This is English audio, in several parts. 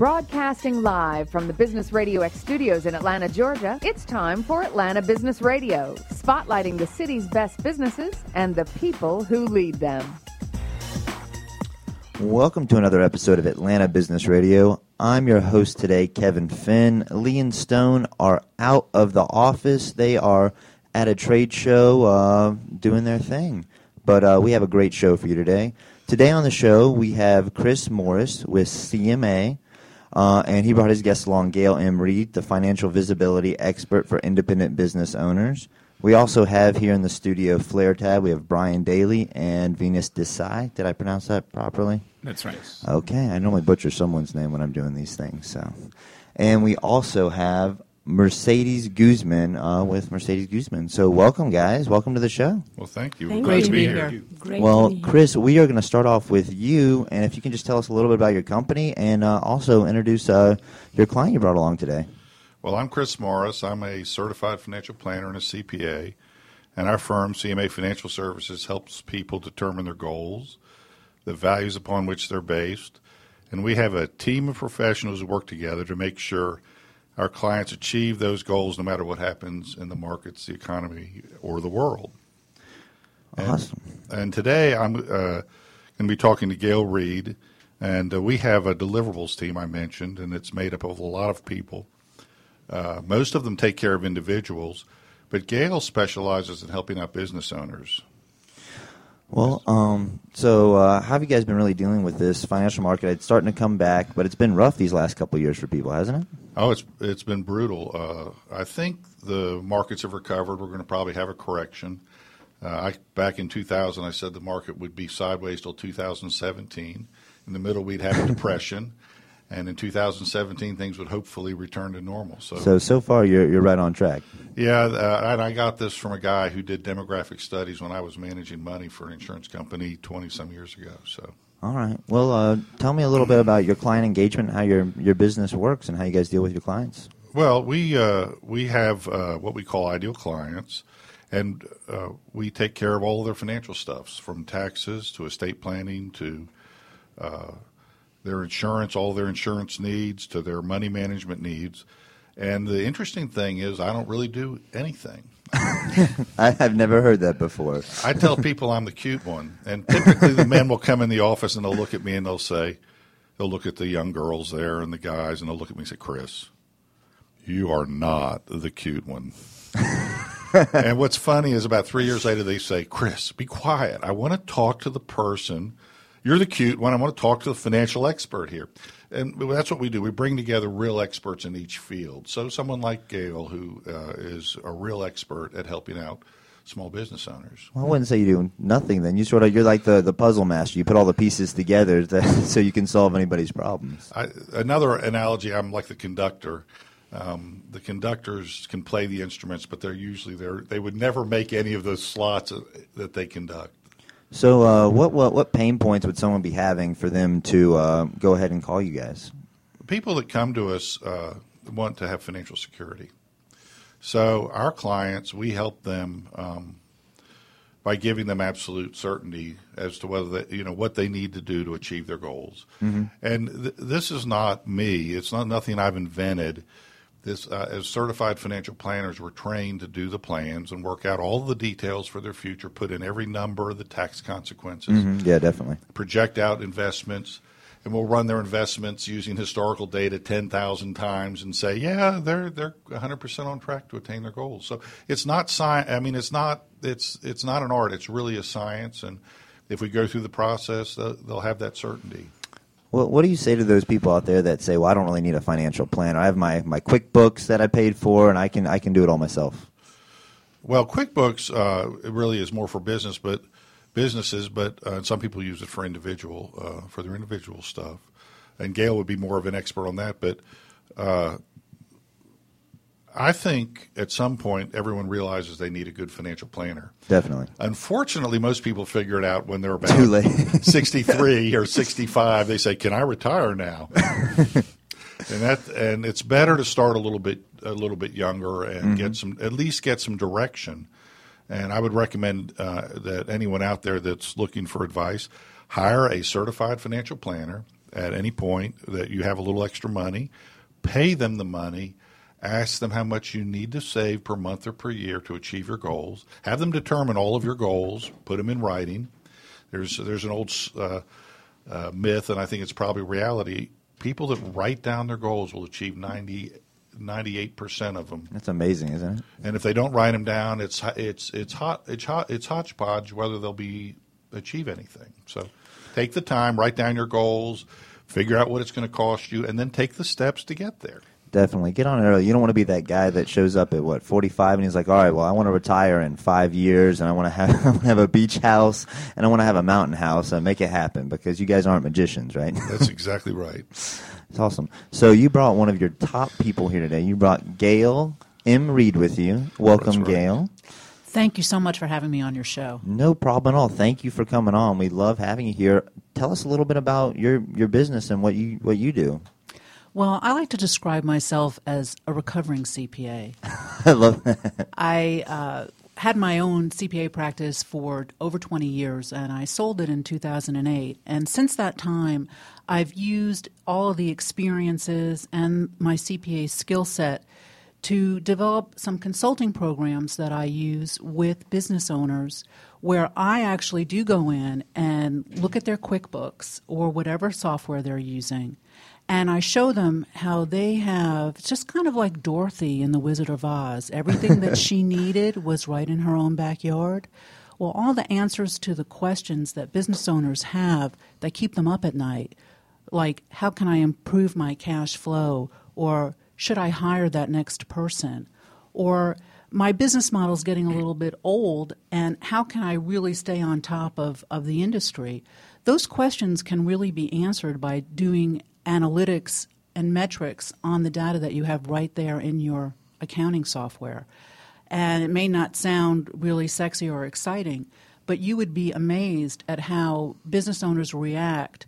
Broadcasting live from the Business Radio X studios in Atlanta, Georgia, it's time for Atlanta Business Radio, spotlighting the city's best businesses and the people who lead them. Welcome to another episode of Atlanta Business Radio. I'm your host today, Kevin Finn. Lee and Stone are out of the office. They are at a trade show doing their thing. But we have a great show for you today. Today on the show, we have Chris Morris with CMA. And he brought his guest along, Gail M. Reed, the financial visibility expert for independent business owners. We also have here in the studio Flair Tab. We have Brian Daly and Venus Desai. Did I pronounce that properly? That's right. Okay. I normally butcher someone's name when I'm doing these things. And we also have Mercedes Guzman with Mercedes Guzman. So welcome, guys. Welcome to the show. Well, thank you. Great to be here. Well, Chris, we are going to start off with you, and if you can just tell us a little bit about your company and also introduce your client you brought along today. Well, I'm Chris Morris. I'm a certified financial planner and a CPA, and our firm, CMA Financial Services, helps people determine their goals, the values upon which they're based, and we have a team of professionals who work together to make sure our clients achieve those goals no matter what happens in the markets, the economy, or the world. Awesome. And today I'm going to be talking to Gail Reed, and we have a deliverables team I mentioned, and it's made up of a lot of people. Most of them take care of individuals, but Gail specializes in helping out business owners. Well, so how have you guys been really dealing with this financial market? It's starting to come back, but it's been rough these last couple of years for people, hasn't it? Oh, it's been brutal. I think the markets have recovered. We're going to probably have a correction. Back in 2000, I said the market would be sideways till 2017. In the middle, we'd have a depression. And in 2017, things would hopefully return to normal. So far, you're right on track. Yeah, and I got this from a guy who did demographic studies when I was managing money for an insurance company 20-some years ago. So. All right. Well, tell me a little bit about your client engagement, how your business works, and how you guys deal with your clients. Well, we have what we call ideal clients, and we take care of all of their financial stuff, from taxes to estate planning to their insurance, all their insurance needs, to their money management needs. And the interesting thing is I don't really do anything. I have never heard that before. I tell people I'm the cute one. And typically the men will come in the office and they'll look at me and they'll look at the young girls there and the guys, and they'll look at me and say, Chris, you are not the cute one. And what's funny is about 3 years later they say, Chris, be quiet. I want to talk to the person. You're the cute one. I want to talk to the financial expert here. And that's what we do. We bring together real experts in each field. So someone like Gail, who is a real expert at helping out small business owners. Well, I wouldn't say you do nothing then. You're like the puzzle master. You put all the pieces together so you can solve anybody's problems. Another analogy, I'm like the conductor. The conductors can play the instruments, but they would never make any of those slots that they conduct. So what pain points would someone be having for them to go ahead and call you guys? People that come to us want to have financial security. So our clients, we help them by giving them absolute certainty as to whether what they need to do to achieve their goals. Mm-hmm. And this is not me. It's nothing I've invented. This, as certified financial planners, we're trained to do the plans and work out all the details for their future, put in every number, the tax consequences. Mm-hmm. Yeah, definitely. Project out investments, and we'll run their investments using historical data 10,000 times and say, yeah, they're 100% on track to attain their goals. So it's not science. I mean, it's not an art. It's really a science, and if we go through the process, they'll have that certainty. Well, what do you say to those people out there that say, well, I don't really need a financial planner. I have my QuickBooks that I paid for, and I can do it all myself. Well, QuickBooks it really is more for businesses, but some people use it for for their individual stuff. And Gail would be more of an expert on that. But I think at some point everyone realizes they need a good financial planner. Definitely. Unfortunately, most people figure it out when they're about too late. 63 or 65. They say, "Can I retire now?" and it's better to start a little bit younger and mm-hmm. at least get some direction. And I would recommend that anyone out there that's looking for advice, hire a certified financial planner. at any point that you have a little extra money. Pay them the money. Ask them how much you need to save per month or per year to achieve your goals. Have them determine all of your goals. Put them in writing. There's an old myth, and I think it's probably reality. People that write down their goals will achieve 98% of them. That's amazing, isn't it? And if they don't write them down, it's hodgepodge whether they'll achieve anything. So take the time, write down your goals, figure out what it's going to cost you, and then take the steps to get there. Definitely. Get on it early. You don't want to be that guy that shows up at, 45, and he's like, all right, well, I want to retire in 5 years, and I want to have a beach house, and I want to have a mountain house, and make it happen, because you guys aren't magicians, right? That's exactly right. It's awesome. So you brought one of your top people here today. You brought Gail M. Reed with you. Welcome, That's right. Gail. Thank you so much for having me on your show. No problem at all. Thank you for coming on. We love having you here. Tell us a little bit about your business and what you do. Well, I like to describe myself as a recovering CPA. I love that. I had my own CPA practice for over 20 years, and I sold it in 2008. And since that time, I've used all of the experiences and my CPA skill set to develop some consulting programs that I use with business owners where I actually do go in and look at their QuickBooks or whatever software they're using, and I show them how they have, it's just kind of like Dorothy in The Wizard of Oz. Everything that she needed was right in her own backyard. Well, all the answers to the questions that business owners have that keep them up at night, like how can I improve my cash flow, or should I hire that next person, or my business model is getting a little bit old, and how can I really stay on top of the industry? Those questions can really be answered by doing analytics and metrics on the data that you have right there in your accounting software. And it may not sound really sexy or exciting, but you would be amazed at how business owners react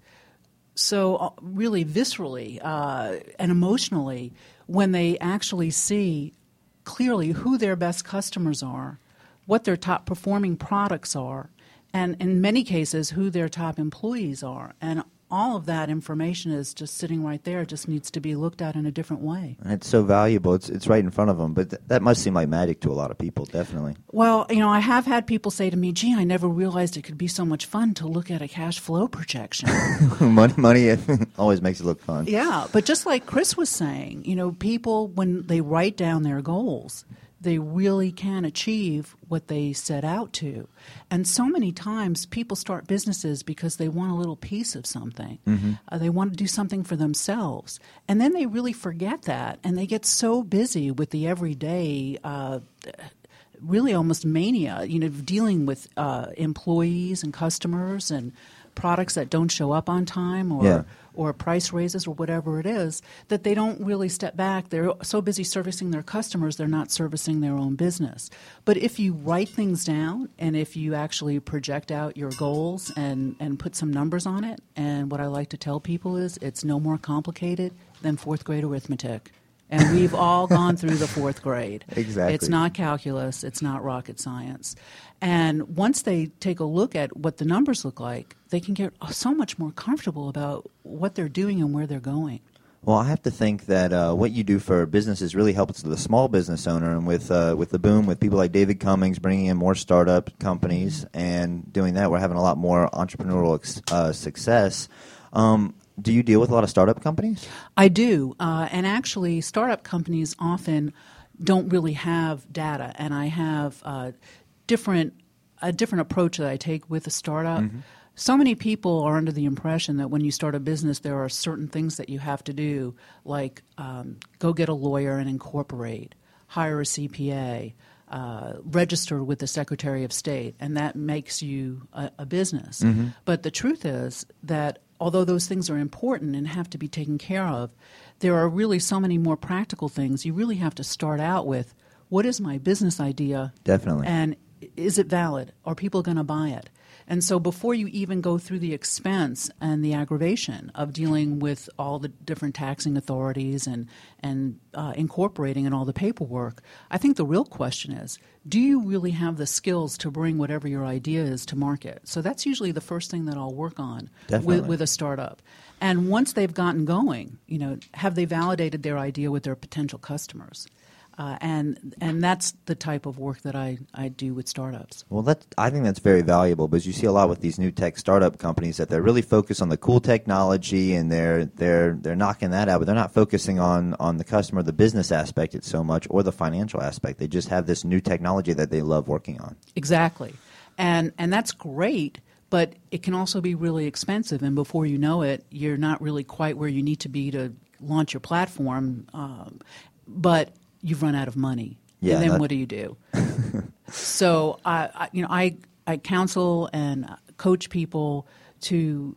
so really viscerally and emotionally when they actually see clearly who their best customers are, what their top performing products are, and in many cases who their top employees are. And all of that information is just sitting right there. It just needs to be looked at in a different way. And it's so valuable. It's right in front of them. But that must seem like magic to a lot of people, definitely. Well, I have had people say to me, gee, I never realized it could be so much fun to look at a cash flow projection. Money always makes it look fun. Yeah, but just like Chris was saying, people, when they write down their goals, they really can achieve what they set out to. And so many times people start businesses because they want a little piece of something. Mm-hmm. They want to do something for themselves. And then they really forget that, and they get so busy with the everyday really almost mania, dealing with employees and customers and products that don't show up on time or price raises or whatever it is, that they don't really step back. They're so busy servicing their customers, they're not servicing their own business. But if you write things down and if you actually project out your goals and put some numbers on it, and what I like to tell people is it's no more complicated than fourth grade arithmetic. And we've all gone through the fourth grade. Exactly. It's not calculus. It's not rocket science. And once they take a look at what the numbers look like, they can get so much more comfortable about what they're doing and where they're going. Well, I have to think that what you do for businesses really helps the small business owner, and with the boom, with people like David Cummings bringing in more startup companies and doing that, we're having a lot more entrepreneurial success. Do you deal with a lot of startup companies? I do, and actually startup companies often don't really have data, and I have a different approach that I take with a startup. Mm-hmm. So many people are under the impression that when you start a business, there are certain things that you have to do, like go get a lawyer and incorporate, hire a CPA, register with the Secretary of State, and that makes you a business. Mm-hmm. But the truth is that although those things are important and have to be taken care of, there are really so many more practical things. You really have to start out with, what is my business idea? Definitely. And is it valid? Are people going to buy it? And so before you even go through the expense and the aggravation of dealing with all the different taxing authorities and incorporating in all the paperwork, I think the real question is, do you really have the skills to bring whatever your idea is to market? So that's usually the first thing that I'll work on with a startup. And once they've gotten going, have they validated their idea with their potential customers? And that's the type of work that I do with startups. Well, I think that's very valuable because you see a lot with these new tech startup companies that they're really focused on the cool technology and they're knocking that out, but they're not focusing on the customer, the business aspect it so much, or the financial aspect. They just have this new technology that they love working on. Exactly, and that's great. But it can also be really expensive, and before you know it, you're not really quite where you need to be to launch your platform. But you've run out of money, and then what do you do? So I counsel and coach people to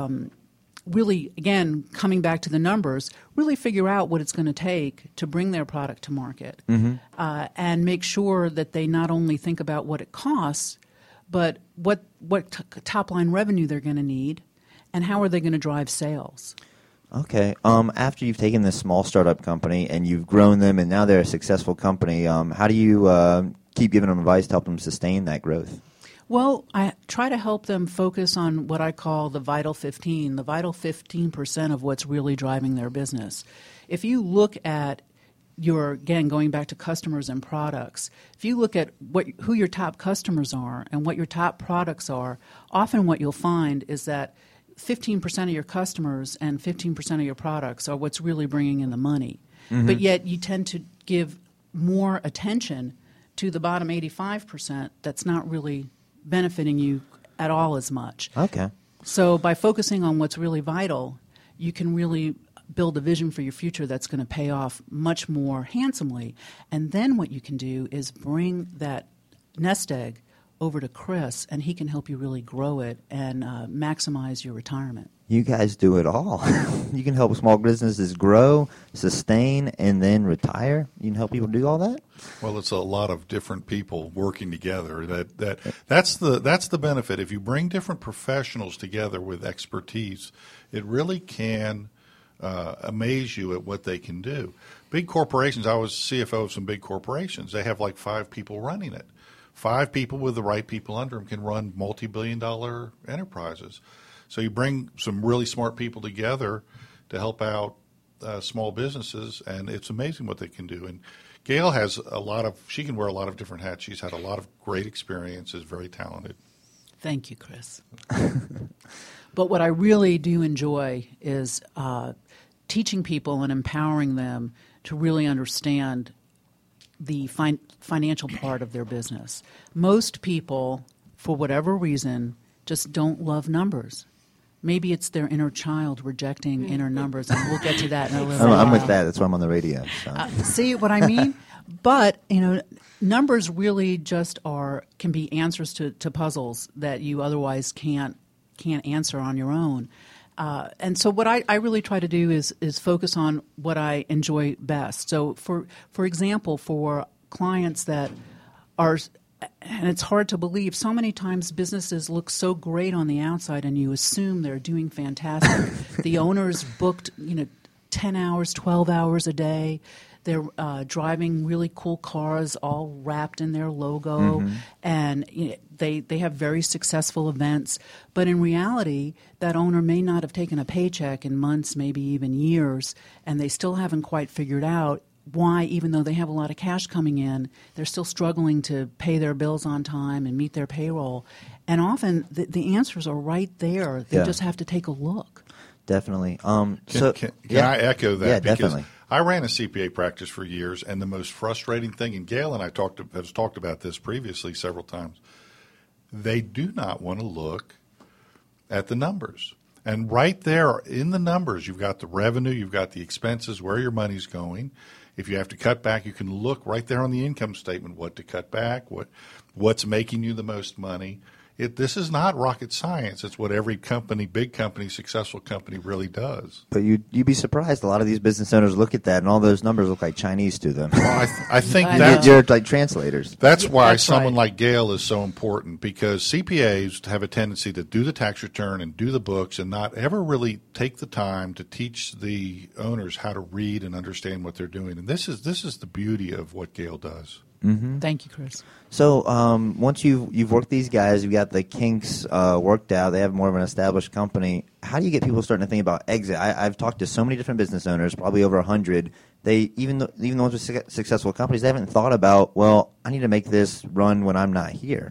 really, again, coming back to the numbers, really figure out what it's going to take to bring their product to market, and make sure that they not only think about what it costs, but what top line revenue they're going to need, and how are they going to drive sales. Okay. After you've taken this small startup company and you've grown them and now they're a successful company, how do you keep giving them advice to help them sustain that growth? Well, I try to help them focus on what I call the vital 15, the vital 15% of what's really driving their business. If you look at again, going back to customers and products, if you look at who your top customers are and what your top products are, often what you'll find is that 15% of your customers and 15% of your products are what's really bringing in the money. But yet you tend to give more attention to the bottom 85% that's not really benefiting you at all as much. Okay. So by focusing on what's really vital, you can really build a vision for your future that's going to pay off much more handsomely. And then what you can do is bring that nest egg over to Chris, and he can help you really grow it and maximize your retirement. You guys do it all. You can help small businesses grow, sustain, and then retire. You can help people do all that? Well, it's a lot of different people working together. That's the benefit. If you bring different professionals together with expertise, it really can amaze you at what they can do. Big corporations, I was CFO of some big corporations. They have like 5 people running it. 5 people with the right people under them can run multi-billion-dollar enterprises. So you bring some really smart people together to help out small businesses, and it's amazing what they can do. And Gail has she can wear a lot of different hats. She's had a lot of great experiences, very talented. Thank you, Chris. But what I really do enjoy is teaching people and empowering them to really understand the financial part of their business. Most people, for whatever reason, just don't love numbers. Maybe it's their inner child rejecting inner numbers, and we'll get to that in a little while. I'm with that. That's why I'm on the radio. So. See what I mean? But, numbers really just can be answers to puzzles that you otherwise can't answer on your own. And so what I really try to do is focus on what I enjoy best. So, for example, for clients that are, and it's hard to believe, so many times businesses look so great on the outside and you assume they're doing fantastic. The owner's booked, 10 hours, 12 hours a day. They're driving really cool cars all wrapped in their logo, and they have very successful events. But in reality, that owner may not have taken a paycheck in months, maybe even years, and they still haven't quite figured out why, even though they have a lot of cash coming in, they're still struggling to pay their bills on time and meet their payroll. And often the answers are right there. They just have to take a look. Definitely. Can I echo that? Yeah, because definitely. I ran a CPA practice for years, and the most frustrating thing, and Gail and I have talked about this previously several times, they do not want to look at the numbers. And right there in the numbers, you've got the revenue, you've got the expenses, where your money's going. If you have to cut back, you can look right there on the income statement what to cut back, what's making you the most money. This is not rocket science. It's what every company, big company, successful company really does. But you'd be surprised. A lot of these business owners look at that, and all those numbers look like Chinese to them. Well, I think You're like translators. That's why That's someone right. like Gail is so important, because CPAs have a tendency to do the tax return and do the books and not ever really take the time to teach the owners how to read and understand what they're doing. And this is the beauty of what Gail does. Thank you, Chris. So once you've worked these guys, you've got the kinks worked out. They have more of an established company. How do you get people starting to think about exit? I've talked to so many different business owners, probably over 100. They even the ones with successful companies, they haven't thought about, well, I need to make this run when I'm not here.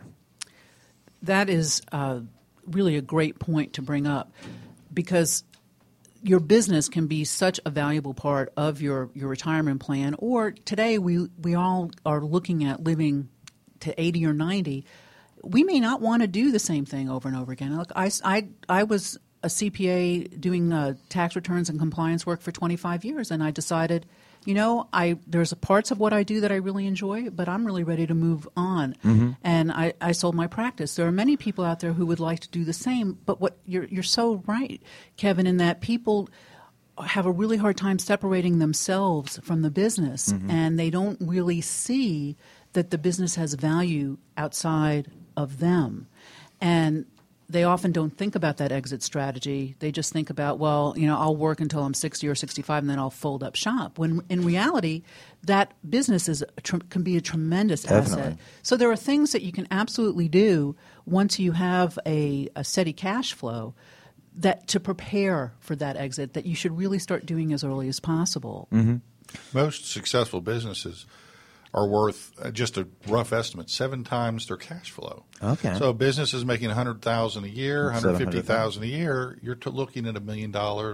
That is really a great point to bring up, because your business can be such a valuable part of your retirement plan. Or today we all are looking at living to 80 or 90. We may not want to do the same thing over and over again. Look, I was a CPA doing tax returns and compliance work for 25 years, and I decided, there's parts of what I do that I really enjoy, but I'm really ready to move on. And I sold my practice. There are many people out there who would like to do the same, but what you're so right, Kevin, in that people have a really hard time separating themselves from the business, and they don't really see that the business has value outside of them. And they often don't think about that exit strategy. They just think about, I'll work until I'm 60 or 65 and then I'll fold up shop. When in reality, that business can be a tremendous asset. So there are things that you can absolutely do once you have a steady cash flow that to prepare for that exit that you should really start doing as early as possible. Most successful businesses are worth, just a rough estimate, 7 times their cash flow. Okay. So a business is making $100,000 a year, $150,000 a year. You're looking at $1 million,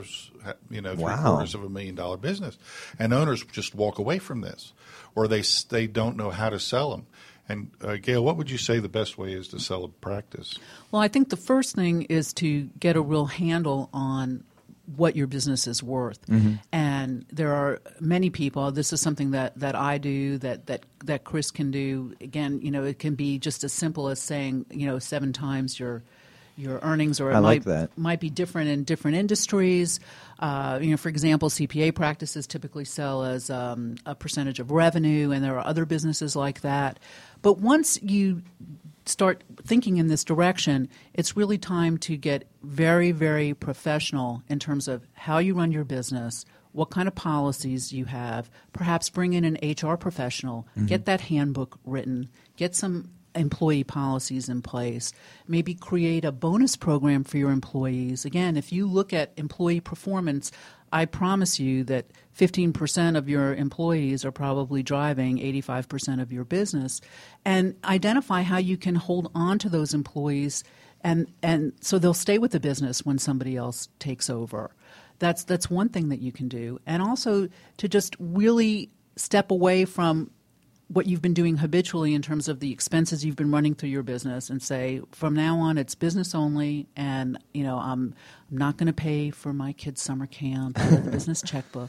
$750,000 business, and owners just walk away from this, or they don't know how to sell them. And Gail, what would you say the best way is to sell a practice? Well, I think the first thing is to get a real handle on what your business is worth. And there are many people, this is something that I do, that Chris can do. Again, it can be just as simple as saying, 7 times your earnings, or it might be different in different industries. For example, CPA practices typically sell as a percentage of revenue, and there are other businesses like that. But once you start thinking in this direction, it's really time to get very, very professional in terms of how you run your business, what kind of policies you have, perhaps bring in an HR professional, get that handbook written, get some employee policies in place, maybe create a bonus program for your employees. Again, if you look at employee performance, I promise you that 15% of your employees are probably driving 85% of your business, and identify how you can hold on to those employees and so they'll stay with the business when somebody else takes over. That's one thing that you can do. And also to just really step away from what you've been doing habitually in terms of the expenses you've been running through your business, and say, from now on, it's business only, and I'm not going to pay for my kids' summer camp out of the business checkbook,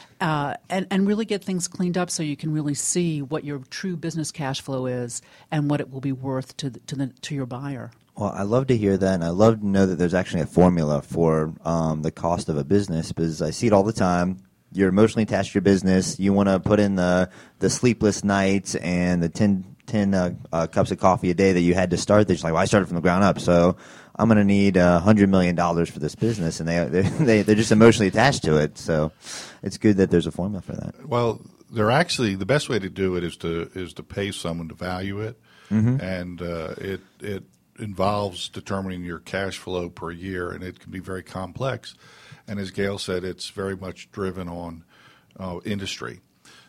and really get things cleaned up so you can really see what your true business cash flow is and what it will be worth to your buyer. Well, I love to hear that, and I love to know that there's actually a formula for the cost of a business, because I see it all the time. You're emotionally attached to your business. You want to put in the sleepless nights and the 10 cups of coffee a day that you had to start. They're just like, well, I started from the ground up, so I'm going to need $100 million for this business, and they're just emotionally attached to it. So it's good that there's a formula for that. Well, they're actually, the best way to do it is to pay someone to value it, and it involves determining your cash flow per year, and it can be very complex. And as Gail said, it's very much driven on industry.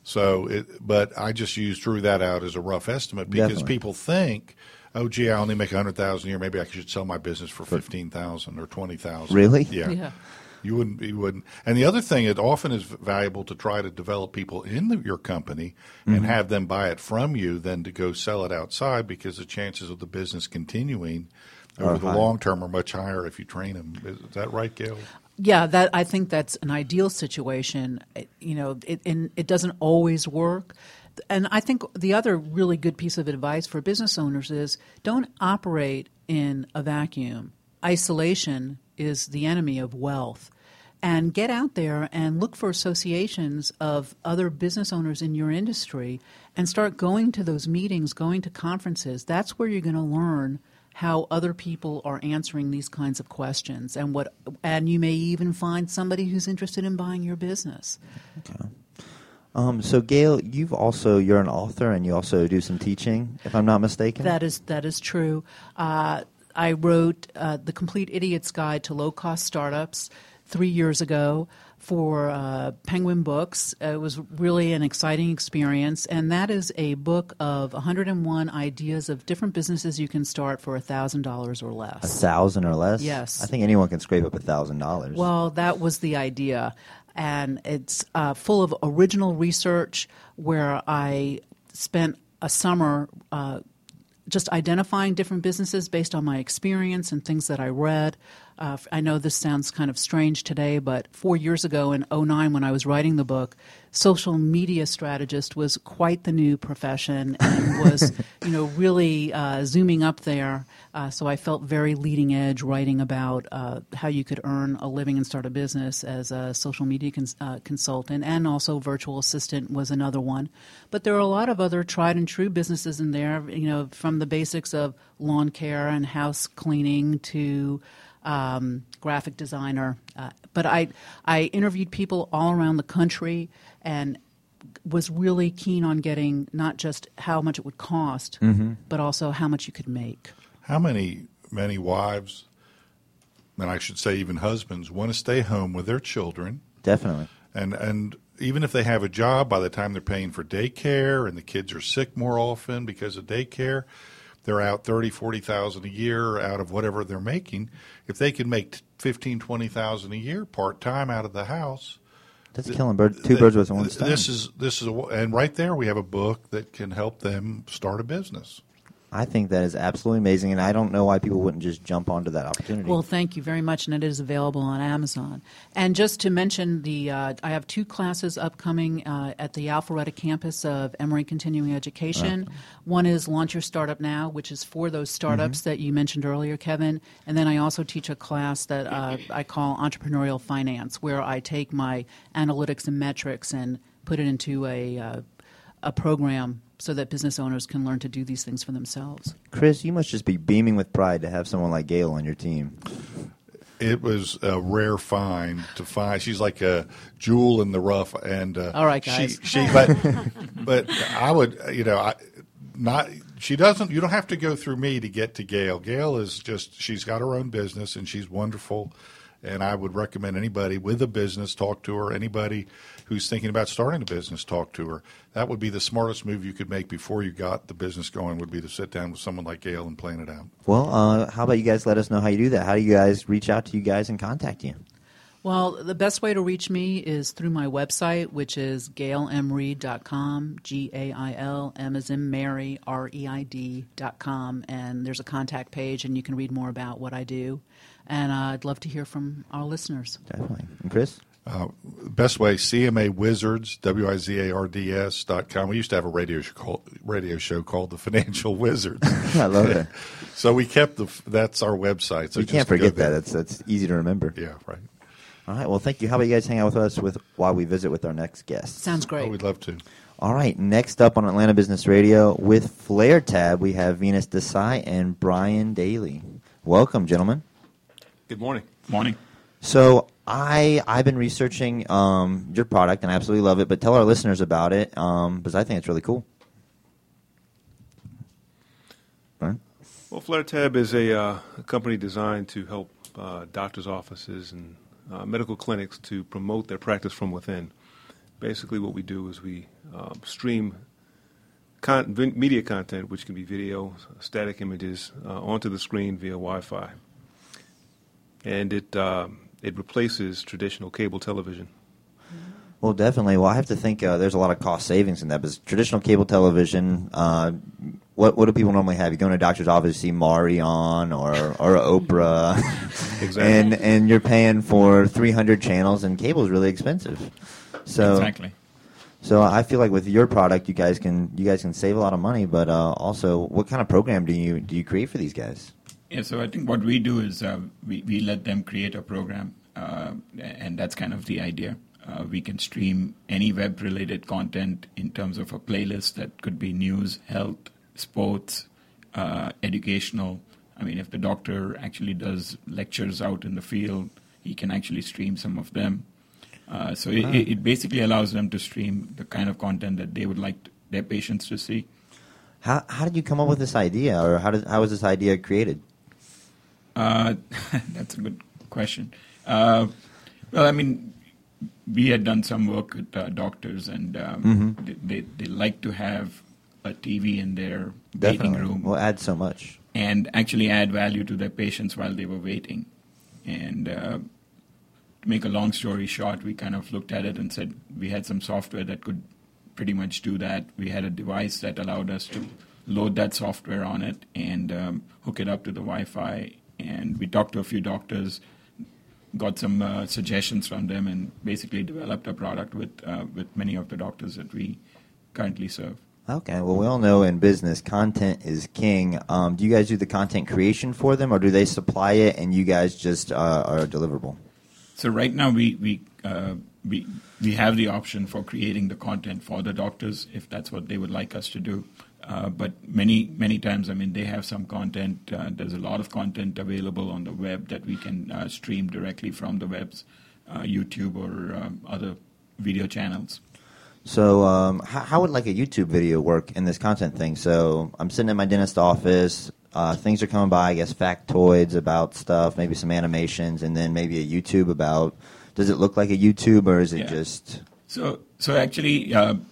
But I just threw that out as a rough estimate, because people think, oh, gee, I only make $100,000 a year. Maybe I should sell my business for $15,000 or $20,000. Really? Yeah. You wouldn't. And the other thing, it often is valuable to try to develop people in your company and have them buy it from you than to go sell it outside, because the chances of the business continuing over the long term are much higher if you train them. Is that right, Gail? Yeah, I think that's an ideal situation. It doesn't always work. And I think the other really good piece of advice for business owners is don't operate in a vacuum. Isolation is the enemy of wealth. And get out there and look for associations of other business owners in your industry and start going to those meetings, going to conferences. That's where you're going to learn how other people are answering these kinds of questions, and you may even find somebody who's interested in buying your business. Okay. So Gail, you're an author and you also do some teaching, if I'm not mistaken. That is true. I wrote The Complete Idiot's Guide to Low-Cost Startups 3 years ago for Penguin Books. It was really an exciting experience, and that is a book of 101 ideas of different businesses you can start for $1,000 or less. $1,000 or less? Yes. I think anyone can scrape up $1,000. Well, that was the idea, and it's full of original research where I spent a summer just identifying different businesses based on my experience and things that I read. I know this sounds kind of strange today, but 4 years ago in 2009 when I was writing the book, social media strategist was quite the new profession and was really zooming up there. So I felt very leading edge writing about how you could earn a living and start a business as a social media consultant, and also virtual assistant was another one. But there are a lot of other tried and true businesses in there, from the basics of lawn care and house cleaning to graphic designer. But I interviewed people all around the country and was really keen on getting not just how much it would cost, but also how much you could make. How many wives, and I should say even husbands, want to stay home with their children? Definitely. And even if they have a job, by the time they're paying for daycare and the kids are sick more often because of daycare, they're out $30,000, $40,000 a year out of whatever they're making. If they can make $15,000, $20,000 a year part-time out of the house, that's killing two birds with one stone. This is and right there we have a book that can help them start a business. I think that is absolutely amazing, and I don't know why people wouldn't just jump onto that opportunity. Well, thank you very much, and it is available on Amazon. And just to mention, I have 2 classes upcoming at the Alpharetta campus of Emory Continuing Education. Right. One is Launch Your Startup Now, which is for those startups that you mentioned earlier, Kevin. And then I also teach a class that I call Entrepreneurial Finance, where I take my analytics and metrics and put it into a program so that business owners can learn to do these things for themselves. Chris, you must just be beaming with pride to have someone like Gail on your team. It was a rare find to find. She's like a jewel in the rough. And all right, guys. But I would, she doesn't. You don't have to go through me to get to Gail. Gail is she's got her own business and she's wonderful. And I would recommend anybody with a business, talk to her. Anybody who's thinking about starting a business, talk to her. That would be the smartest move you could make before you got the business going, would be to sit down with someone like Gail and plan it out. Well, how about you guys let us know how you do that? How do you guys reach out to you guys and contact you? Well, the best way to reach me is through my website, which is gailemreid.com, Gail, M as in Mary, REID.com. And there's a contact page, and you can read more about what I do. And I'd love to hear from our listeners. Definitely. And Chris? Best way, CMA Wizards, WIZARDS.com. We used to have a radio show called The Financial Wizards. I love it. So we kept that's our website. So you can't forget that. That's easy to remember. Yeah, right. All right. Well, thank you. How about you guys hang out with us while we visit with our next guest? Sounds great. Oh, we'd love to. All right. Next up on Atlanta Business Radio with Flair Tab, we have Venus Desai and Brian Daly. Welcome, gentlemen. Good morning. Morning. So I've been researching your product and I absolutely love it, but tell our listeners about it because I think it's really cool. Brian? Well, Flair Tab is a company designed to help doctors' offices and medical clinics to promote their practice from within. Basically what we do is we stream media content, which can be video, static images, onto the screen via Wi-Fi. And it replaces traditional cable television. Well, definitely. Well, I have to think there's a lot of cost savings in that. Because traditional cable television, what do people normally have? You go in a doctor's office, you see Maury on or Oprah. Exactly. And you're paying for 300 channels, and cable is really expensive. So, exactly. So I feel like with your product, you guys can save a lot of money, but also, what kind of program do you create for these guys? Yeah, so I think what we do is we let them create a program, and that's kind of the idea. We can stream any web-related content in terms of a playlist that could be news, health, sports, educational. I mean, if the doctor actually does lectures out in the field, he can actually stream some of them. So it basically allows them to stream the kind of content that they would like their patients to see. How did you come up with this idea, or how was this idea created? That's a good question. Well, I mean, we had done some work with doctors, and they like to have a TV in their waiting room. Will add so much. And actually add value to their patients while they were waiting. And to make a long story short, we kind of looked at it and said we had some software that could pretty much do that. We had a device that allowed us to load that software on it and hook it up to the Wi-Fi. And we talked to a few doctors, got some suggestions from them, and basically developed a product with many of the doctors that we currently serve. Okay, well, we all know in business, content is king. Do you guys do the content creation for them, or do they supply it and you guys just are deliverable? So right now we have the option for creating the content for the doctors if that's what they would like us to do. But many times, I mean, they have some content. There's a lot of content available on the web that we can stream directly from the web's YouTube or other video channels. So how would like a YouTube video work in this content thing? So I'm sitting in my dentist office. Things are coming by, I guess, factoids about stuff, maybe some animations, and then maybe a YouTube about, does it look like a YouTube, or is it just? So actually,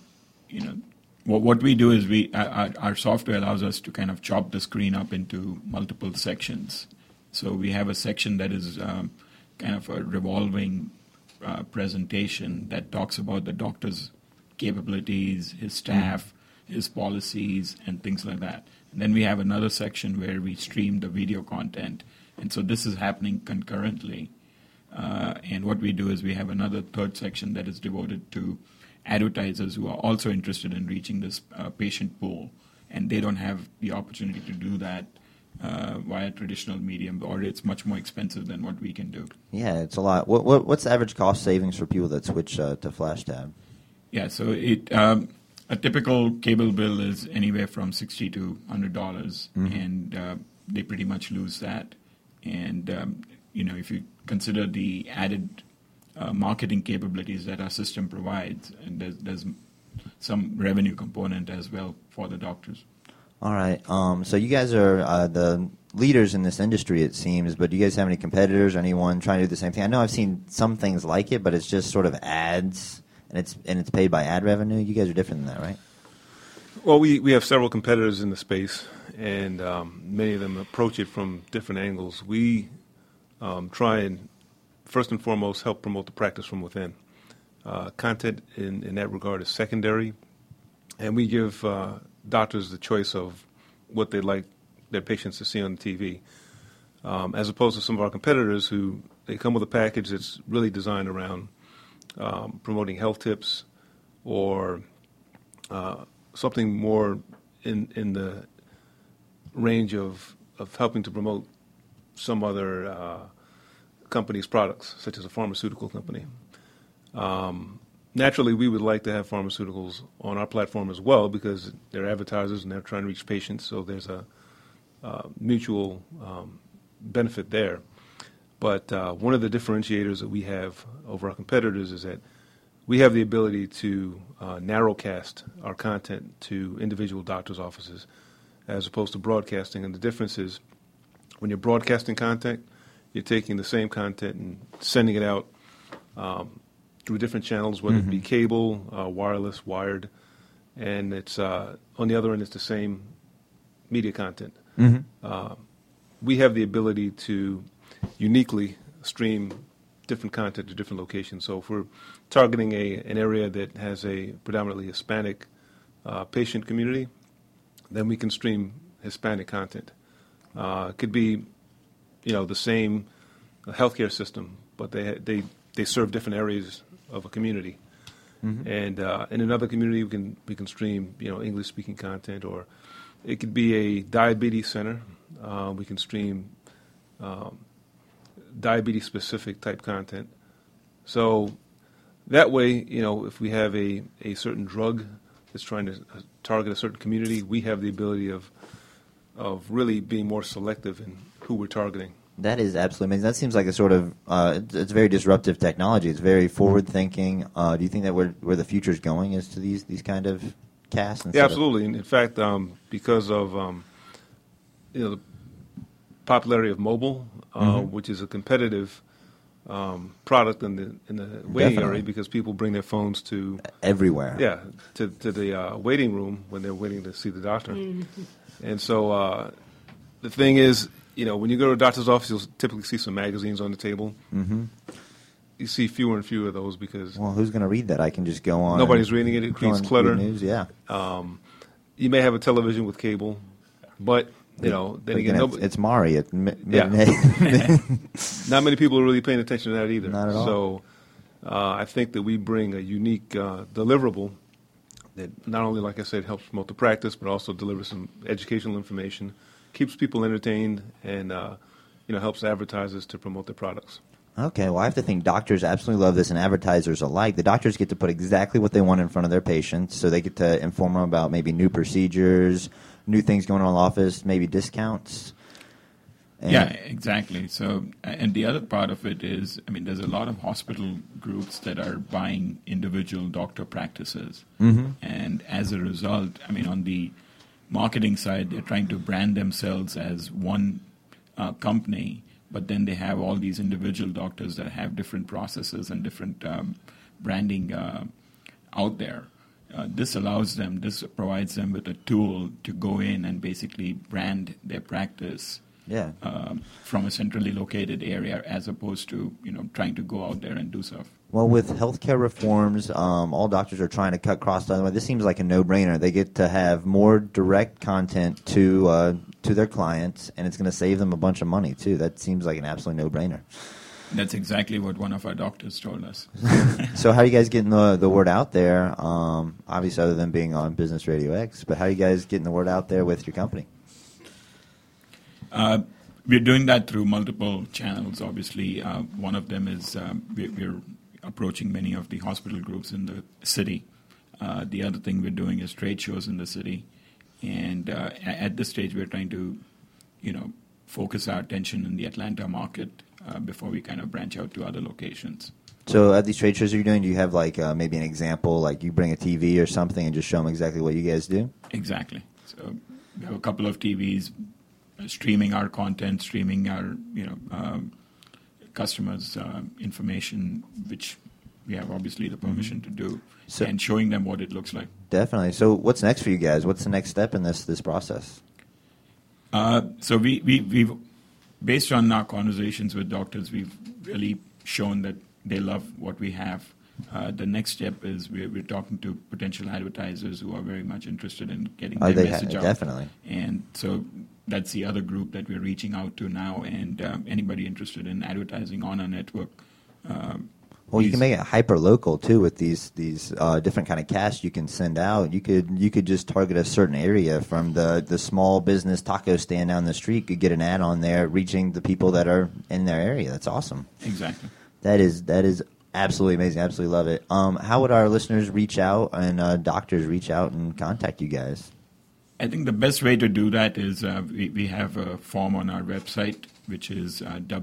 what we do is our software allows us to kind of chop the screen up into multiple sections. So we have a section that is kind of a revolving presentation that talks about the doctor's capabilities, his staff, his policies, and things like that. And then we have another section where we stream the video content. And so this is happening concurrently. And what we do is we have another third section that is devoted to advertisers who are also interested in reaching this patient pool. And they don't have the opportunity to do that via traditional medium, or it's much more expensive than what we can do. Yeah, it's a lot. What's the average cost savings for people that switch to FlashTab? Yeah, so a typical cable bill is anywhere from $60 to $100, and they pretty much lose that. And if you consider the added marketing capabilities that our system provides, and there's some revenue component as well for the doctors. All right. So you guys are the leaders in this industry, it seems, but do you guys have any competitors or anyone trying to do the same thing? I know I've seen some things like it, but it's just sort of ads. And it's paid by ad revenue. You guys are different than that, right? Well, we have several competitors in the space, and many of them approach it from different angles. We try and, first and foremost, help promote the practice from within. Content in that regard is secondary, and we give doctors the choice of what they'd like their patients to see on the TV, as opposed to some of our competitors who they come with a package that's really designed around promoting health tips or something more in the range of helping to promote some other company's products, such as a pharmaceutical company. Naturally, we would like to have pharmaceuticals on our platform as well because they're advertisers and they're trying to reach patients, so there's a mutual benefit there. But one of the differentiators that we have over our competitors is that we have the ability to narrowcast our content to individual doctors' offices as opposed to broadcasting. And the difference is when you're broadcasting content, you're taking the same content and sending it out through different channels, whether it be cable, wireless, wired, and it's on the other end, it's the same media content. We have the ability to uniquely stream different content to different locations. So if we're targeting an area that has a predominantly Hispanic patient community, then we can stream Hispanic content. It could be, the same healthcare system, but they serve different areas of a community. And in another community, we can stream English speaking content, or it could be a diabetes center. We can stream diabetes specific type content. So that way, if we have a certain drug that's trying to target a certain community, we have the ability of really being more selective in who we're targeting. That is absolutely amazing. That seems like a sort of it's very disruptive technology. It's very forward thinking. Do you think that where the future is going is to these kind of casts? Yeah, absolutely. And in fact, because of the popularity of mobile, which is a competitive product in the waiting area, because people bring their phones to everywhere. Yeah, to the waiting room when they're waiting to see the doctor. And so the thing is, when you go to a doctor's office, you'll typically see some magazines on the table. You see fewer and fewer of those because who's going to read that? I can just go on. Nobody's reading it. It creates clutter. News, yeah. You may have a television with cable, but then again, it's Maury at midnight. Not many people are really paying attention to that either. Not at all. So I think that we bring a unique deliverable that not only, like I said, helps promote the practice, but also delivers some educational information, keeps people entertained, and helps advertisers to promote their products. Okay, well, I have to think doctors absolutely love this, and advertisers alike. The doctors get to put exactly what they want in front of their patients, so they get to inform them about maybe new procedures, new things going on in the office, maybe discounts. Yeah, exactly. So, and the other part of it is, there's a lot of hospital groups that are buying individual doctor practices. And as a result, on the marketing side, they're trying to brand themselves as one company, but then they have all these individual doctors that have different processes and different branding out there. This provides them with a tool to go in and basically brand their practice from a centrally located area, as opposed to trying to go out there and do stuff. Well, with healthcare reforms, all doctors are trying to cut costs. This seems like a no-brainer. They get to have more direct content to their clients, and it's going to save them a bunch of money too. That seems like an absolute no-brainer. That's exactly what one of our doctors told us. So how are you guys getting the word out there? Obviously, other than being on Business Radio X, but how are you guys getting the word out there with your company? We're doing that through multiple channels, obviously. One of them is we're approaching many of the hospital groups in the city. The other thing we're doing is trade shows in the city. And at this stage, we're trying to, focus our attention in the Atlanta market before we kind of branch out to other locations. So at these trade shows you're doing, do you have maybe an example, like you bring a TV or something and just show them exactly what you guys do? Exactly. So we have a couple of TVs streaming our content, streaming our customers' information, which we have obviously the permission to do, and showing them what it looks like. Definitely. So what's next for you guys? What's the next step in this process? So we've based on our conversations with doctors, we've really shown that they love what we have. The next step is we're talking to potential advertisers who are very much interested in getting their message out. Definitely. And so that's the other group that we're reaching out to now, and anybody interested in advertising on our network. Well, you can make it hyper local too with these different kind of casts you can send out. You could just target a certain area from the small business taco stand down the street. You could get an ad on there reaching the people that are in their area. That's awesome. Exactly. That is absolutely amazing. Absolutely love it. How would our listeners reach out and doctors reach out and contact you guys? I think the best way to do that is we have a form on our website, which is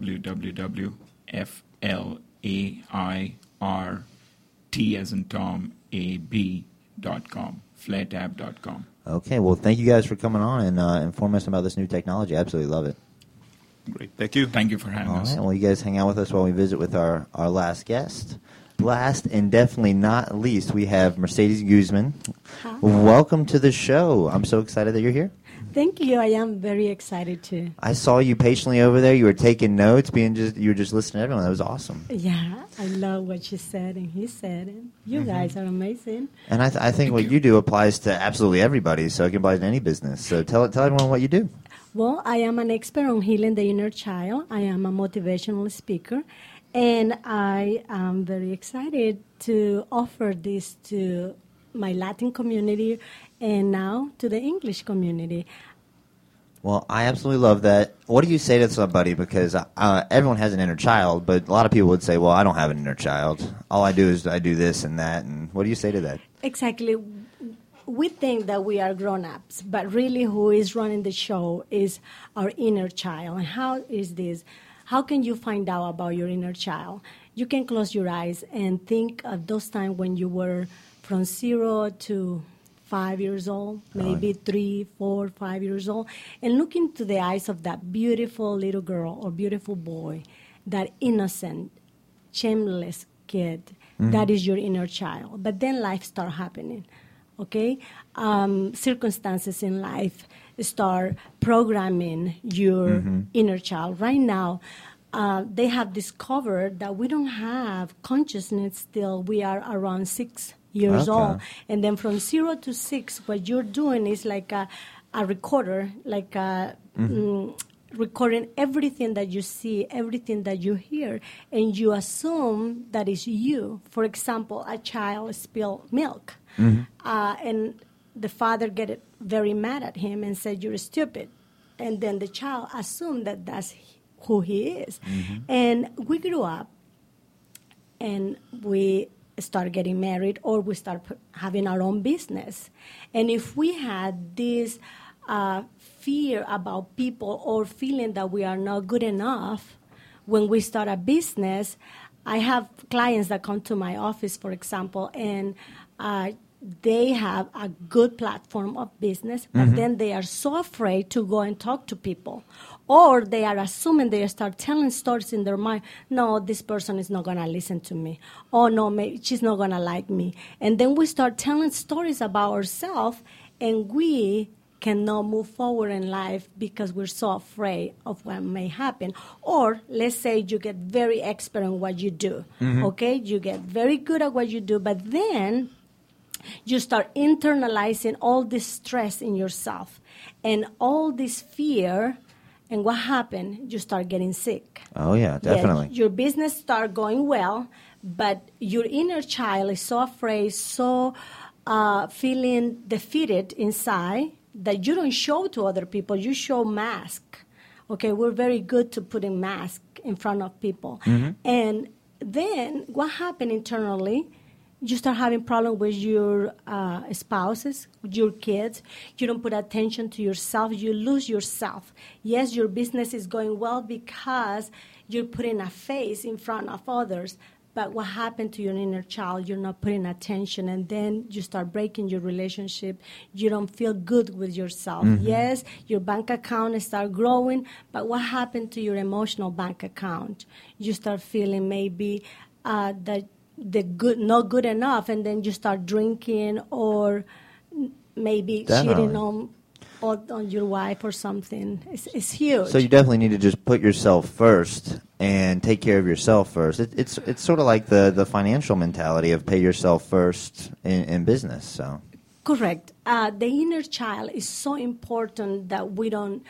www.flairT as in Tom, AB.com, flairtab.com. Okay, well, thank you guys for coming on and informing us about this new technology. I absolutely love it. Great. Thank you. Thank you for having us. All right, well, you guys hang out with us while we visit with our last guest. Last and definitely not least, we have Mercedes Guzman. Hi. Welcome to the show. I'm so excited that you're here. Thank you. I am very excited too. I saw you patiently over there. You were taking notes, you were just listening to everyone. That was awesome. Yeah, I love what she said and he said, and you guys are amazing. And I think what you do applies to absolutely everybody, so it can apply to any business. So tell everyone what you do. Well, I am an expert on healing the inner child. I am a motivational speaker, And I am very excited to offer this to my Latin community and now to the English community. Well, I absolutely love that. What do you say to somebody? Because everyone has an inner child, but a lot of people would say, well, I don't have an inner child. All I do is I do this and that. And what do you say to that? Exactly. We think that we are grown-ups, but really who is running the show is our inner child. And how is this? How can you find out about your inner child? You can close your eyes and think of those times when you were from 0 to 5 years old, maybe 3, 4, 5 years old, and look into the eyes of that beautiful little girl or beautiful boy, that innocent, shameless kid. That is your inner child. But then life starts happening, okay? Circumstances in life start programming your inner child. Right now, they have discovered that we don't have consciousness still. We are around 6 years old. And then from 0 to 6, what you're doing is like a recorder, like recording everything that you see, everything that you hear, and you assume that is you. For example, a child spilled milk, and the father get very mad at him and said, "You're stupid." And then the child assumed that that's who he is. And we grew up, and we start getting married, or we start having our own business. And if we had this fear about people or feeling that we are not good enough when we start a business, I have clients that come to my office, for example, and they have a good platform of business, but then they are so afraid to go and talk to people. Or they are assuming, they start telling stories in their mind, no, this person is not going to listen to me. Oh, no, maybe she's not going to like me. And then we start telling stories about ourselves, and we cannot move forward in life because we're so afraid of what may happen. Or let's say you get very expert in what you do, okay? You get very good at what you do, but then you start internalizing all this stress in yourself and all this fear. And what happened? You start getting sick. Oh, yeah, definitely. Yeah, your business start going well, but your inner child is so afraid, so feeling defeated inside that you don't show to other people. You show mask. Okay, we're very good to putting mask in front of people. And then what happened internally? You start having problems with your spouses, your kids. You don't put attention to yourself. You lose yourself. Yes, your business is going well because you're putting a face in front of others. But what happened to your inner child? You're not putting attention, and then you start breaking your relationship. You don't feel good with yourself. Yes, your bank account start growing, but what happened to your emotional bank account? You start feeling maybe that the good, not good enough, and then you start drinking or maybe cheating on your wife or something. It's huge. So you definitely need to just put yourself first and take care of yourself first. It's sort of like the financial mentality of pay yourself first in business. So correct. The inner child is so important that we don't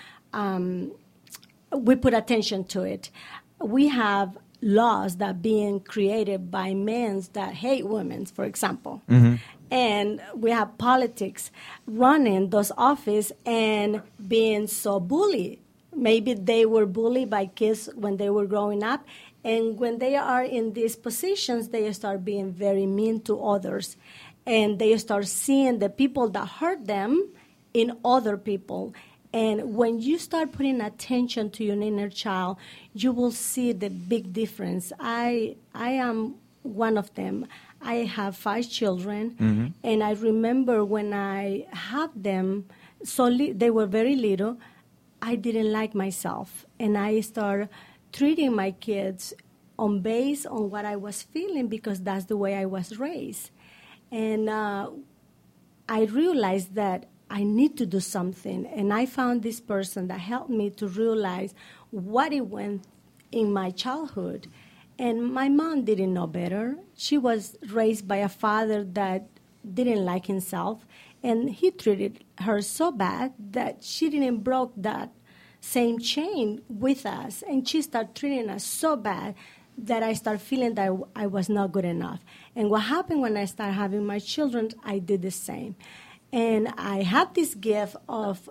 we put attention to it. We have laws that being created by men that hate women, for example. And we have politics running those offices and being so bullied. Maybe they were bullied by kids when they were growing up, and when they are in these positions, they start being very mean to others. And they start seeing the people that hurt them in other people. And when you start putting attention to your inner child, you will see the big difference. I am one of them. I have 5 children, and I remember when I had them, they were very little, I didn't like myself. And I started treating my kids based on what I was feeling because that's the way I was raised. And I realized that I need to do something. And I found this person that helped me to realize what it went in my childhood. And my mom didn't know better. She was raised by a father that didn't like himself. And he treated her so bad that she didn't broke that same chain with us. And she started treating us so bad that I start feeling that I was not good enough. And what happened when I started having my children, I did the same. And I have this gift of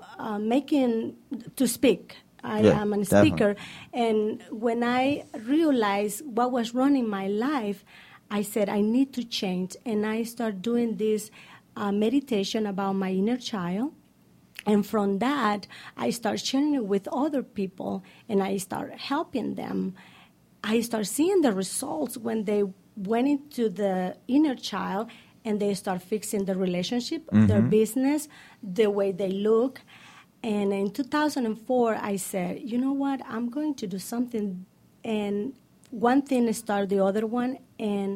to speak. I am a speaker. And when I realized what was running my life, I said, I need to change. And I started doing this meditation about my inner child. And from that, I started sharing it with other people, and I started helping them. I started seeing the results when they went into the inner child and they start fixing the relationship, their business, the way they look. And in 2004, I said, you know what, I'm going to do something. And one thing started the other one. And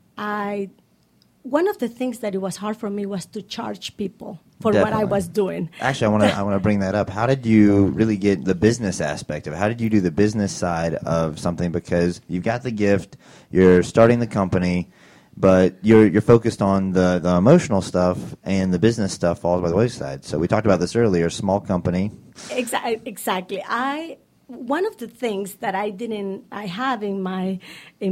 one of the things that it was hard for me was to charge people for what I was doing. Actually, I want to bring that up. How did you really get the business aspect of it? How did you do the business side of something? Because you've got the gift, you're starting the company, but you're focused on the emotional stuff, and the business stuff falls by the wayside. So we talked about this earlier, small company. Exactly. One of the things that I have in my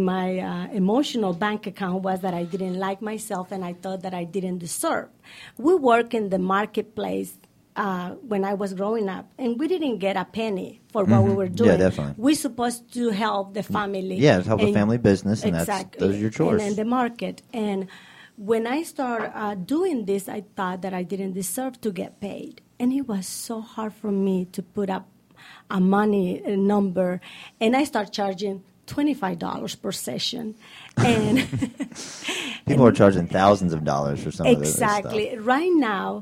emotional bank account was that I didn't like myself, and I thought that I didn't deserve. We work in the marketplace when I was growing up, and we didn't get a penny for what we were doing. Yeah, definitely. We're supposed to help the family. Yeah, help the family business, and those are your chores. And the market. And when I started doing this, I thought that I didn't deserve to get paid, and it was so hard for me to put up a money number, and I start charging $25 per session, and people are charging thousands of dollars for some of this stuff. Exactly. Right now,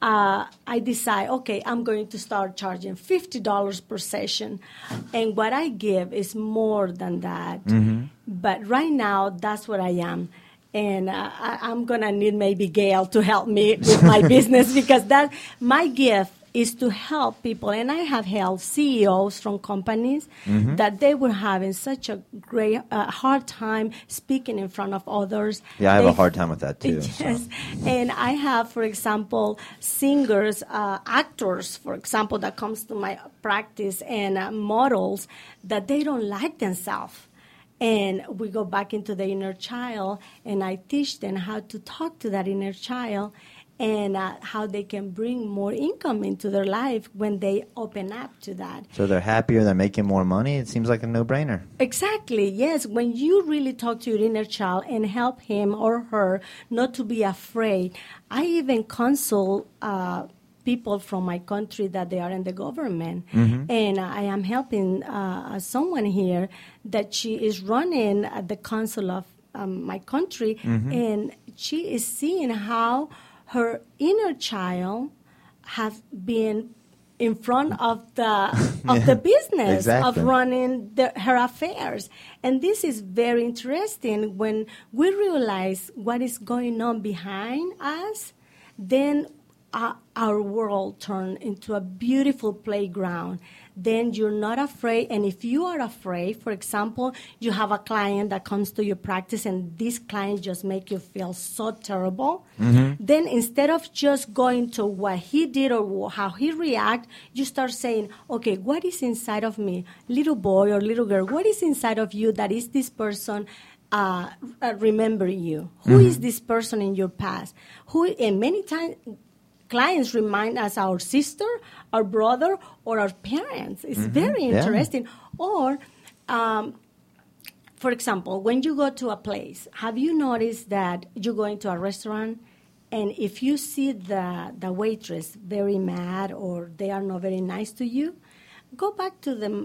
I decide, okay, I'm going to start charging $50 per session, and what I give is more than that. But right now, that's what I am. And I'm going to need maybe Gail to help me with my business, because my gift is to help people. And I have helped CEOs from companies that they were having such a great hard time speaking in front of others. Yeah, I have a hard time with that too. Yes. So. And I have, for example, singers, actors, for example, that comes to my practice, and models that they don't like themselves. And we go back into the inner child, and I teach them how to talk to that inner child, and how they can bring more income into their life when they open up to that. So they're happier, they're making more money. It seems like a no-brainer. Exactly, yes. When you really talk to your inner child and help him or her not to be afraid. I even counsel people from my country that they are in the government. And I am helping someone here that she is running at the council of my country, and she is seeing how her inner child have been in front of the business of running her affairs. And this is very interesting. When we realize what is going on behind us, then our world turns into a beautiful playground. Then you're not afraid. And if you are afraid, for example, you have a client that comes to your practice and this client just make you feel so terrible, then instead of just going to what he did or how he react, you start saying, okay, what is inside of me? Little boy or little girl, what is inside of you that is this person remember you? Who is this person in your past? And many times, clients remind us our sister, our brother, or our parents. It's very interesting. Or, for example, when you go to a place, have you noticed that you go into a restaurant, and if you see the waitress very mad or they are not very nice to you, go back to the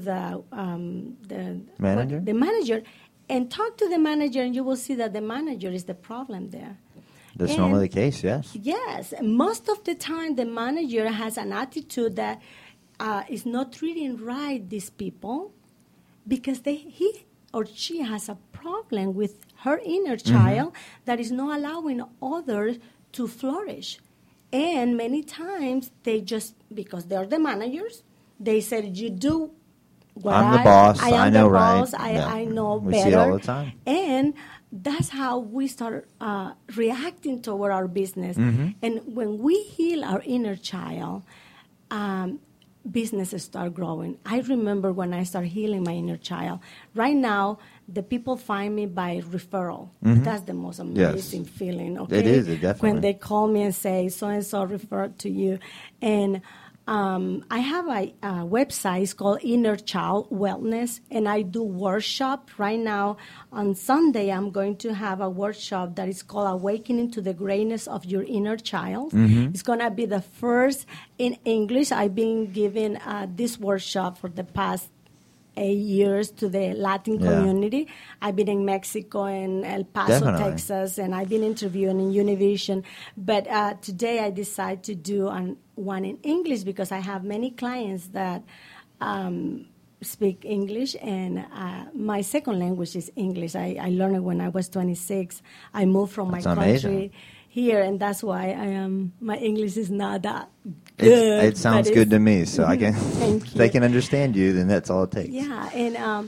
manager? The manager, and talk to the manager, and you will see that the manager is the problem there. That's normally the case, yes. Yes. Most of the time, the manager has an attitude that is not treating right these people because he or she has a problem with her inner child that is not allowing others to flourish. And many times, they just, because they're the managers, they said, you do what I'm the boss. I know boss, right. I know we better. See it all the time. And that's how we start reacting toward our business. And when we heal our inner child, businesses start growing. I remember when I started healing my inner child. Right now, the people find me by referral. That's the most amazing feeling. Okay? It is, definitely. When they call me and say, so-and-so referred to you. And I have a website. It's called Inner Child Wellness, and I do workshop. Right now, on Sunday, I'm going to have a workshop that is called Awakening to the Greatness of Your Inner Child. It's going to be the first in English. I've been giving this workshop for the past 8 years to the Latin community. I've been in Mexico and El Paso, Texas, and I've been interviewing in Univision. But today I decided to do one in English because I have many clients that speak English, and my second language is English. I learned it when I was 26. I moved from my country here, and that's why my English is not that good. It sounds good to me, so I can. If they can understand you, then that's all it takes. Yeah, and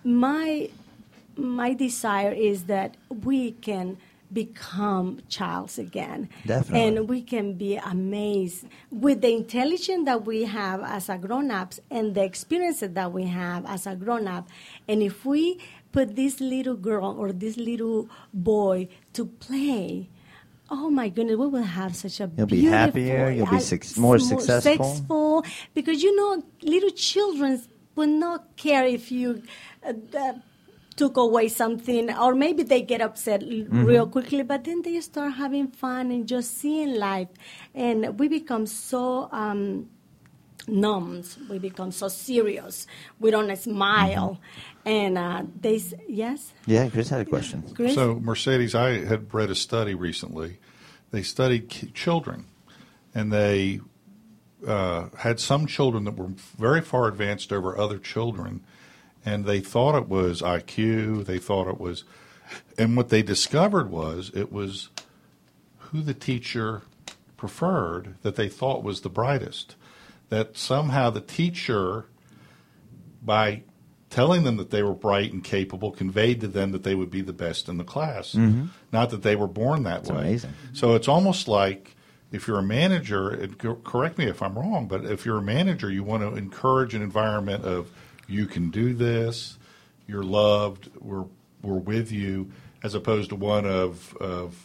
my desire is that we can become childs again. Definitely. And we can be amazed with the intelligence that we have as a grown-ups and the experiences that we have as a grown-up. And if we put this little girl or this little boy to play, oh my goodness, we will have such a You'll beautiful... be happier, you'll be more successful. Because, little children will not care if you... took away something, or maybe they get upset real quickly, but then they start having fun and just seeing life. And we become so numb. We become so serious. We don't smile. And yes? Yeah, Chris had a question. Chris? So, Mercedes, I had read a study recently. They studied children, and they had some children that were very far advanced over other children. And they thought it was IQ. They thought it was, and what they discovered was it was who the teacher preferred that they thought was the brightest. That somehow the teacher, by telling them that they were bright and capable, conveyed to them that they would be the best in the class. Not that they were born that way. Amazing. So it's almost like if you're a manager, and correct me if I'm wrong, but if you're a manager, you want to encourage an environment of you can do this, you're loved, we're with you, as opposed to one of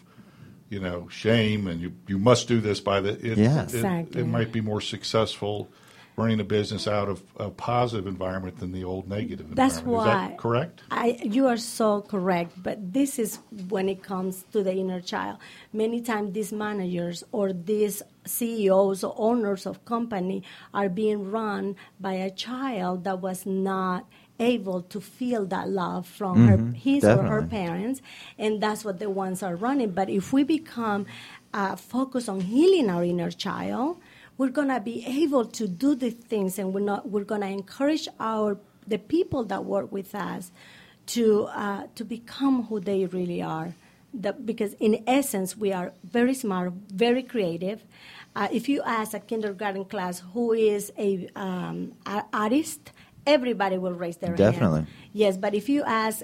shame and you must do this by the Exactly. it might be more successful running a business out of a positive environment than the old negative That's environment. why. Is that correct? You are so correct, but this is when it comes to the inner child. Many times these managers or these CEOs or owners of company are being run by a child that was not able to feel that love from his or her parents, and that's what the ones are running. But if we become focused on healing our inner child, we're going to be able to do the things, and we're going to encourage the people that work with us to become who they really are. Because in essence, we are very smart, very creative. If you ask a kindergarten class who is a artist, everybody will raise their hand. Definitely. Yes, but if you ask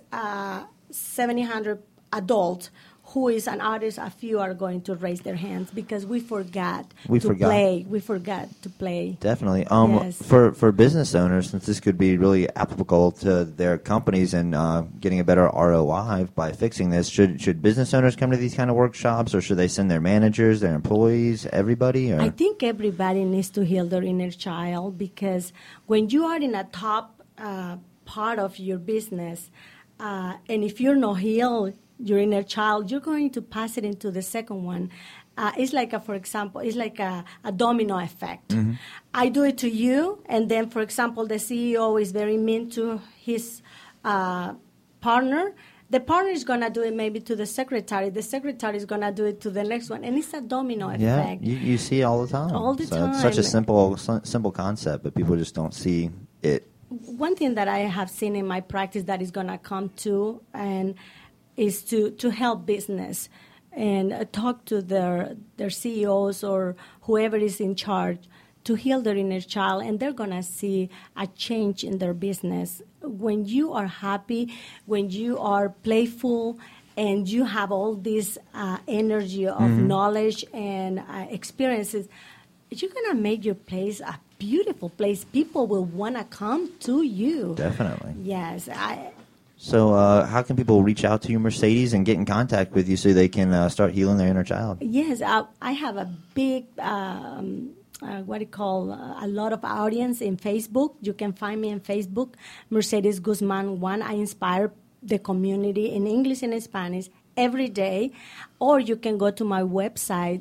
700 adults who is an artist, a few are going to raise their hands because we forgot to play. We forgot to play. Definitely. Yes. For business owners, since this could be really applicable to their companies and getting a better ROI by fixing this, should business owners come to these kind of workshops, or should they send their managers, their employees, everybody? Or? I think everybody needs to heal their inner child, because when you are in a top part of your business, and if you're not healed, your inner child, you're going to pass it into the second one. It's like, for example, it's like a domino effect. I do it to you, and then, for example, the CEO is very mean to his partner. The partner is going to do it maybe to the secretary. The secretary is going to do it to the next one. And it's a domino effect. Yeah, you see it all the time. All the time. It's such a simple concept, but people just don't see it. One thing that I have seen in my practice that is going to come to is to help business and talk to their CEOs or whoever is in charge to heal their inner child, and they're going to see a change in their business. When you are happy, when you are playful, and you have all this energy of knowledge and experiences, you're going to make your place a beautiful place. People will want to come to you. Definitely. Yes. So how can people reach out to you, Mercedes, and get in contact with you so they can start healing their inner child? Yes, I have a big, a lot of audience in Facebook. You can find me on Facebook, Mercedes Guzman 1. I inspire the community in English and Spanish every day. Or you can go to my website,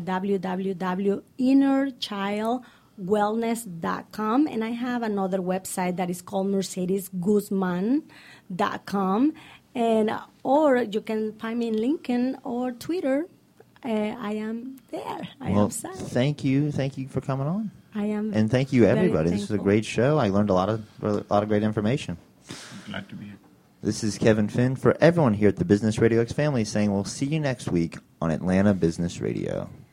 www.innerchildwellness.com. And I have another website that is called mercedesguzman.com. And or you can find me in LinkedIn or Twitter. I am there. I am sad. Thank you for coming on. I am, and thank you everybody. This is a thankful. great show. I learned a lot of great information. Glad to be here. This is Kevin Finn for everyone here at the Business Radio X family saying we'll see you next week on Atlanta Business Radio.